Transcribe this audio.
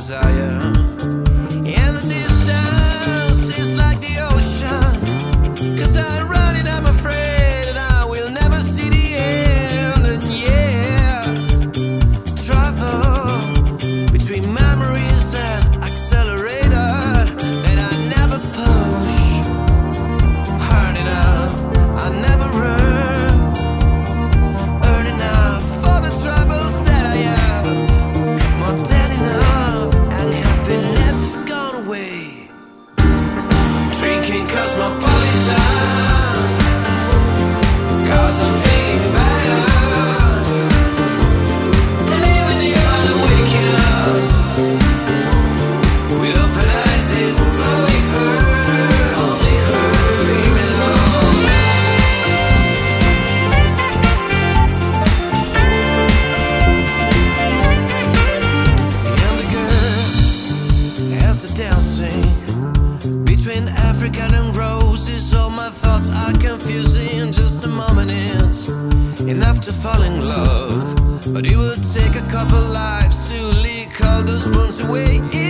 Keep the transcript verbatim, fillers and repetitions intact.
desire. And the distance is like the ocean, 'cause I'm running, I'm afraid, and I will never see the end. And yeah, travel between memories and accelerator that I never push hard enough, I never earn, earn enough for the troubles that I have, more than enough, and happiness is gone away. Drinking cosmopolitan, 'cause I'm feeling better. Living the other, waking up with open eyes, it's only her, only her dreaming of. And the girl as the dancing between Africa and roses, all my thoughts are confusing. Just a moment it's enough to fall in love, but it would take a couple lives to lick all those wounds away.